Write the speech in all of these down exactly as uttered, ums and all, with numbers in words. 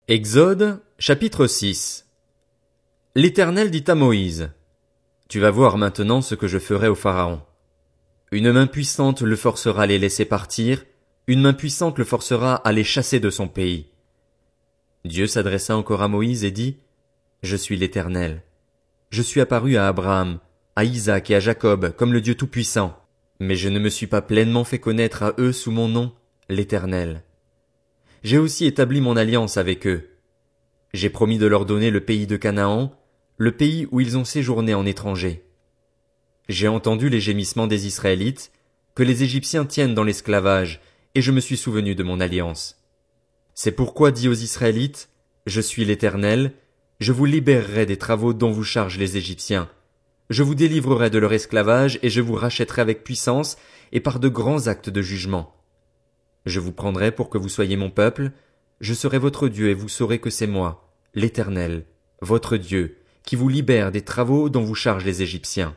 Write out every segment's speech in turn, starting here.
Exode, chapitre six. L'Éternel dit à Moïse: Tu vas voir maintenant ce que je ferai au Pharaon. Une main puissante le forcera à les laisser partir, une main puissante le forcera à les chasser de son pays. Dieu s'adressa encore à Moïse et dit: Je suis l'Éternel. Je suis apparu à Abraham, à Isaac et à Jacob comme le Dieu Tout-Puissant, mais je ne me suis pas pleinement fait connaître à eux sous mon nom, l'Éternel. J'ai aussi établi mon alliance avec eux. J'ai promis de leur donner le pays de Canaan, le pays où ils ont séjourné en étranger. J'ai entendu les gémissements des Israélites, que les Égyptiens tiennent dans l'esclavage, et je me suis souvenu de mon alliance. C'est pourquoi dis aux Israélites: Je suis l'Éternel, je vous libérerai des travaux dont vous chargent les Égyptiens. Je vous délivrerai de leur esclavage et je vous rachèterai avec puissance et par de grands actes de jugement. Je vous prendrai pour que vous soyez mon peuple, je serai votre Dieu et vous saurez que c'est moi, l'Éternel, votre Dieu, qui vous libère des travaux dont vous chargent les Égyptiens.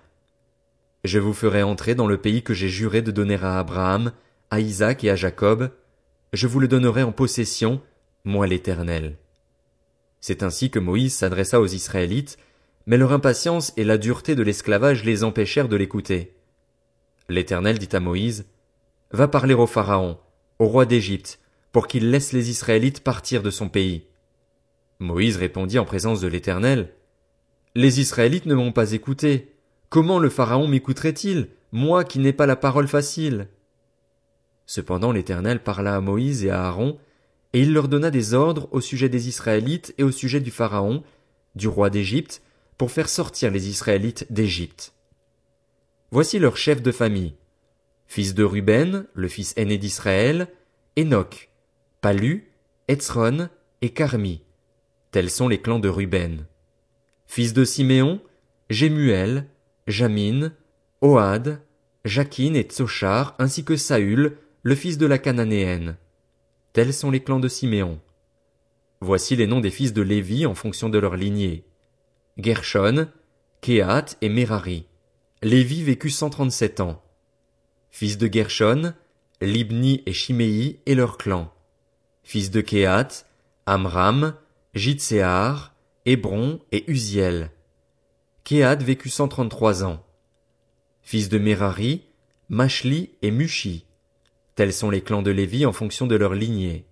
Je vous ferai entrer dans le pays que j'ai juré de donner à Abraham, à Isaac et à Jacob. Je vous le donnerai en possession, moi l'Éternel. C'est ainsi que Moïse s'adressa aux Israélites, mais leur impatience et la dureté de l'esclavage les empêchèrent de l'écouter. L'Éternel dit à Moïse: Va parler au Pharaon, au roi d'Égypte, pour qu'il laisse les Israélites partir de son pays. Moïse répondit en présence de l'Éternel: Les Israélites ne m'ont pas écouté. Comment le Pharaon m'écouterait-il, moi qui n'ai pas la parole facile? Cependant l'Éternel parla à Moïse et à Aaron, et il leur donna des ordres au sujet des Israélites et au sujet du Pharaon, du roi d'Égypte, pour faire sortir les Israélites d'Égypte. Voici leurs chefs de famille. Fils de Ruben, le fils aîné d'Israël, Enoch, Palu, Hetzron et Carmi. Tels sont les clans de Ruben. Fils de Siméon, Jémuel, Jamin, Ohad, Jakin et Tsochar, ainsi que Saül, le fils de la Cananéenne. Tels sont les clans de Siméon. Voici les noms des fils de Lévi en fonction de leur lignée. Gershon, Kehat et Merari. Lévi vécut cent trente-sept ans. Fils de Gershon, Libni et Shimei et leurs clans. Fils de Kehat, Amram, Jitséar, Hébron et Uziel. Kehat vécut cent trente-trois ans. Fils de Merari, Mashli et Mushi. Tels sont les clans de Lévi en fonction de leur lignée.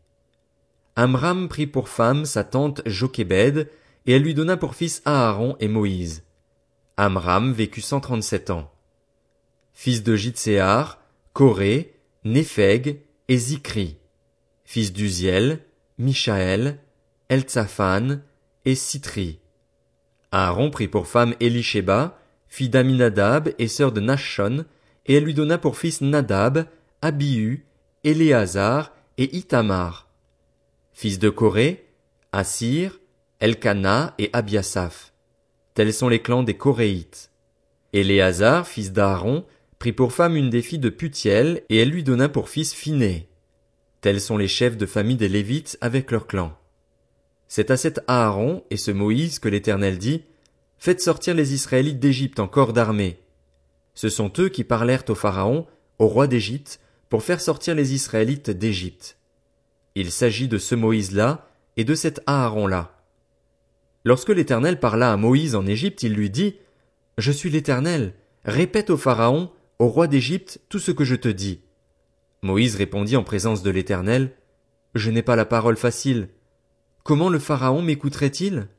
Amram prit pour femme sa tante Jochébed, et elle lui donna pour fils Aaron et Moïse. Amram vécut cent trente-sept ans. Fils de Jitséar, Coré, Népheg et Zikri. Fils d'Uziel, Mishaël, Eltsaphan et Sitri. Aaron prit pour femme Élishéba, fille d'Aminadab et sœur de Nachshon, et elle lui donna pour fils Nadab, Abihu, Éléazar et Ithamar. Fils de Coré, Assir, Elkana et Abiasaph. Tels sont les clans des Coréites. Éléazar, fils d'Aaron, prit pour femme une des filles de Putiel, et elle lui donna pour fils Phiné. Tels sont les chefs de famille des Lévites avec leurs clans. C'est à cet Aaron et ce Moïse que l'Éternel dit: Faites sortir les Israélites d'Égypte en corps d'armée. Ce sont eux qui parlèrent au Pharaon, au roi d'Égypte, pour faire sortir les Israélites d'Égypte. Il s'agit de ce Moïse-là et de cet Aaron-là. Lorsque l'Éternel parla à Moïse en Égypte, il lui dit: Je suis l'Éternel, répète au Pharaon, au roi d'Égypte, tout ce que je te dis. Moïse répondit en présence de l'Éternel: Je n'ai pas la parole facile. Comment le Pharaon m'écouterait-il?